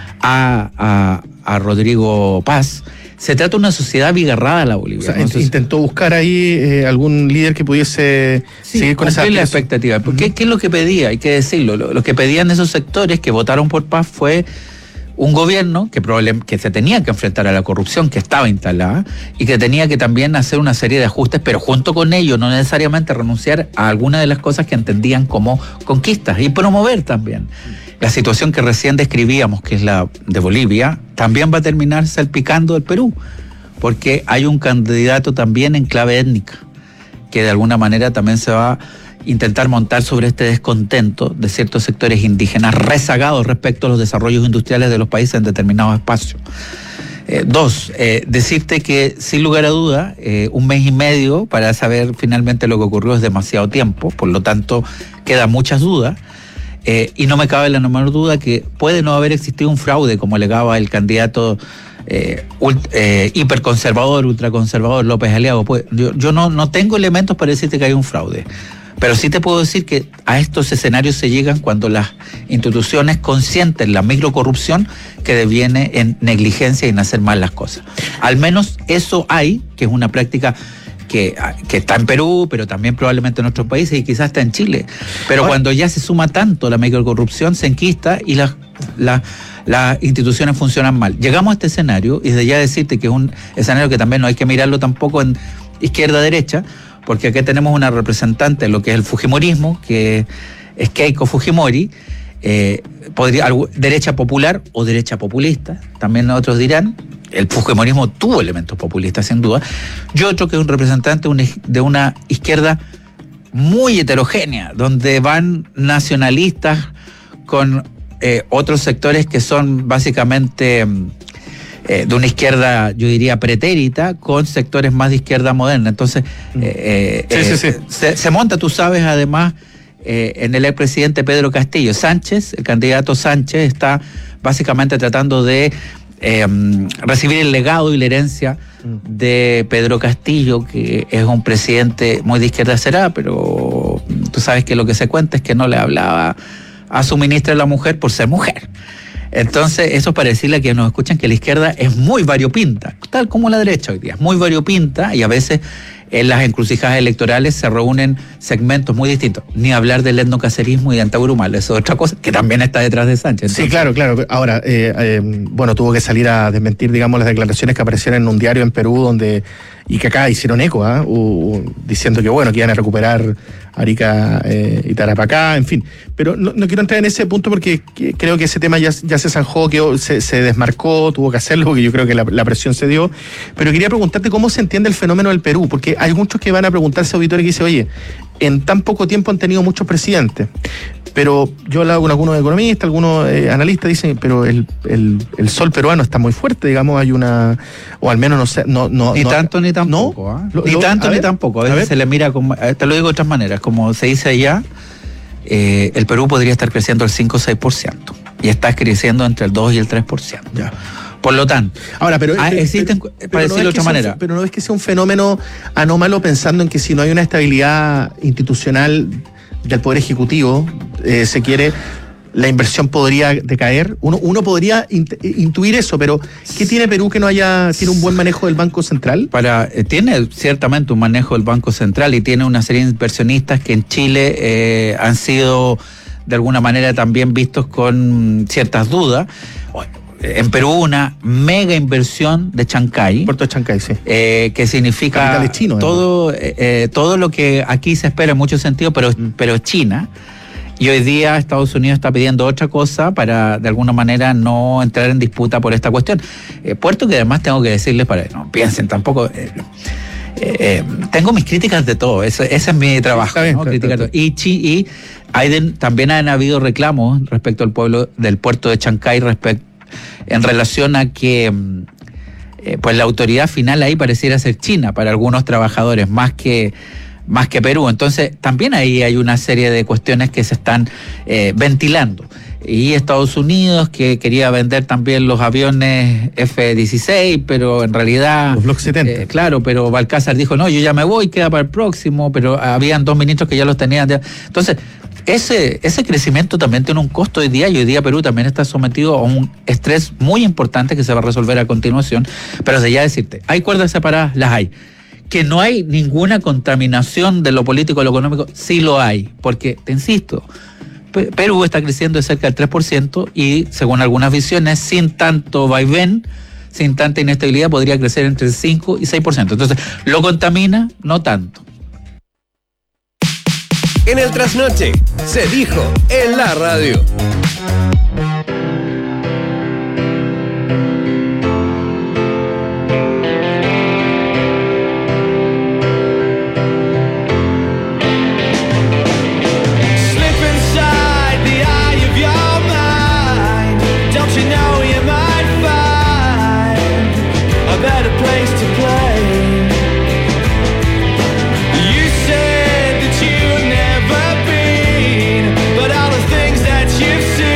a, a, a Rodrigo Paz. Se trata de una sociedad abigarrada la Bolivia. O sea, Entonces, intentó buscar ahí eh, algún líder que pudiese sí, seguir con esa la expectativa. Uh-huh. ¿Qué, ¿Qué es lo que pedía? Hay que decirlo. Lo, lo que pedían esos sectores que votaron por Paz fue un gobierno que, que se tenía que enfrentar a la corrupción que estaba instalada y que tenía que también hacer una serie de ajustes, pero junto con ello no necesariamente renunciar a algunas de las cosas que entendían como conquistas, y promover también. La situación que recién describíamos, que es la de Bolivia, también va a terminar salpicando el Perú, porque hay un candidato también en clave étnica, que de alguna manera también se va a intentar montar sobre este descontento de ciertos sectores indígenas rezagados respecto a los desarrollos industriales de los países en determinados espacios. Eh, dos, eh, decirte que sin lugar a duda, eh, un mes y medio para saber finalmente lo que ocurrió es demasiado tiempo, por lo tanto quedan muchas dudas. Eh, y no me cabe la menor duda que puede no haber existido un fraude, como alegaba el candidato eh, ult, eh, hiperconservador, ultraconservador López Aliaga. Pues, yo yo no, no tengo elementos para decirte que hay un fraude, pero sí te puedo decir que a estos escenarios se llegan cuando las instituciones consienten la microcorrupción que deviene en negligencia y en hacer mal las cosas. Al menos eso hay, que es una práctica Que, que está en Perú, pero también probablemente en otros países y quizás está en Chile. Pero cuando ya se suma tanto la microcorrupción, se enquista y las la, la instituciones funcionan mal. Llegamos a este escenario, y de ya decirte que es un escenario que también no hay que mirarlo tampoco en izquierda-derecha, porque aquí tenemos una representante de lo que es el fujimorismo, que es Keiko Fujimori, eh, podría, derecha popular o derecha populista, también otros dirán. El fujimorismo tuvo elementos populistas, sin duda. Y otro que es un representante de una izquierda muy heterogénea, donde van nacionalistas con eh, otros sectores que son básicamente eh, de una izquierda, yo diría, pretérita, con sectores más de izquierda moderna. Entonces, eh, sí, eh, sí, sí. Se, se monta, tú sabes, además, eh, en el expresidente Pedro Castillo. Sánchez, el candidato Sánchez, está básicamente tratando de Eh, recibir el legado y la herencia de Pedro Castillo, que es un presidente muy de izquierda será, pero tú sabes que lo que se cuenta es que no le hablaba a su ministra de la mujer por ser mujer. Entonces, eso para decirle a quienes nos escuchan que la izquierda es muy variopinta, tal como la derecha hoy día, es muy variopinta, y a veces en las encrucijadas electorales se reúnen segmentos muy distintos. Ni hablar del etnocacerismo y de Antagrumal, eso es otra cosa que también está detrás de Sánchez. Entonces, sí, claro, claro. Ahora, eh, eh, bueno, tuvo que salir a desmentir, digamos, las declaraciones que aparecieron en un diario en Perú, donde y que acá hicieron eco, ¿eh? uh, uh, diciendo que, bueno, que iban a recuperar Arica eh, y Tarapacá, en fin. Pero no, no quiero entrar en ese punto porque que, creo que ese tema ya, ya se zanjó, que se, se desmarcó, tuvo que hacerlo, porque yo creo que la, la presión se dio. Pero quería preguntarte cómo se entiende el fenómeno del Perú, porque hay muchos que van a preguntarse, auditores, que dicen, oye, en tan poco tiempo han tenido muchos presidentes. Pero yo he hablado con algunos economistas, algunos eh, analistas, dicen, pero el, el, el sol peruano está muy fuerte, digamos, hay una, o al menos no sé, no, no. Ni no, tanto ni tampoco, ¿eh? Ni tanto ni tampoco, a veces a se le mira como, te lo digo de otras maneras, como se dice allá, eh, el Perú podría estar creciendo al cinco o seis por ciento, y está creciendo entre el dos y el tres por ciento. Ya. Por lo tanto, ahora, pero, ah, pero existen, pero, para pero decirlo no de otra manera. Un, pero no es que sea un fenómeno anómalo, pensando en que si no hay una estabilidad institucional del Poder Ejecutivo, eh, se quiere, la inversión podría decaer. Uno, uno podría int, intuir eso, pero ¿qué tiene Perú que no haya, tiene un buen manejo del Banco Central? Para, eh, tiene ciertamente un manejo del Banco Central y tiene una serie de inversionistas que en Chile eh, han sido de alguna manera también vistos con ciertas dudas. Bueno, en Perú una mega inversión de Chancay. Puerto de Chancay, sí. Eh, que significa chino, todo, eh, eh, todo lo que aquí se espera en muchos sentidos, pero, mm. pero China. Y hoy día Estados Unidos está pidiendo otra cosa para, de alguna manera, no entrar en disputa por esta cuestión. Eh, Puerto, que además tengo que decirles, para que no piensen tampoco... Eh, eh, tengo mis críticas de todo, eso, ese es mi trabajo, bien, ¿no? Criticar todo. Y, y hay de, también han habido reclamos respecto al pueblo del puerto de Chancay, respecto en relación a que eh, pues la autoridad final ahí pareciera ser China para algunos trabajadores, más que más que Perú. Entonces también ahí hay una serie de cuestiones que se están eh, ventilando. Y Estados Unidos, que quería vender también los aviones F dieciséis, pero en realidad... Los Block setenta. Eh, claro, pero Balcázar dijo, no, yo ya me voy, queda para el próximo, pero habían dos ministros que ya los tenían. Entonces, ese, ese crecimiento también tiene un costo hoy día, y hoy día Perú también está sometido a un estrés muy importante que se va a resolver a continuación. Pero de ya decirte, ¿hay cuerdas separadas? Las hay. Que no hay ninguna contaminación de lo político a lo económico, sí lo hay, porque, te insisto, Perú está creciendo de cerca del tres por ciento y, según algunas visiones, sin tanto vaivén, sin tanta inestabilidad, podría crecer entre el cinco y seis por ciento. Entonces, ¿lo contamina? No tanto. En el Trasnoche, se dijo en la radio. You've seen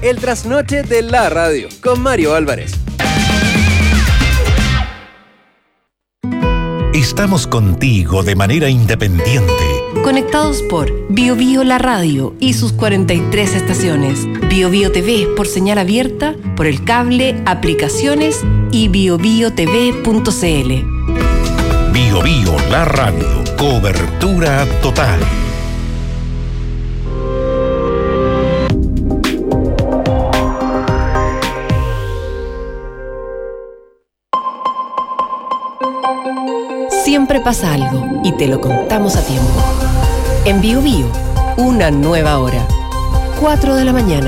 el trasnoche de la radio, con Mario Álvarez. Estamos contigo de manera independiente. Conectados por Bio Bio La Radio y sus cuarenta y tres estaciones. Bio Bio T V por señal abierta, por el cable, aplicaciones y bio bio t v punto c l. Bio Bio La Radio. Cobertura total. Siempre pasa algo y te lo contamos a tiempo. En Bio Bio, una nueva hora. cuatro de la mañana.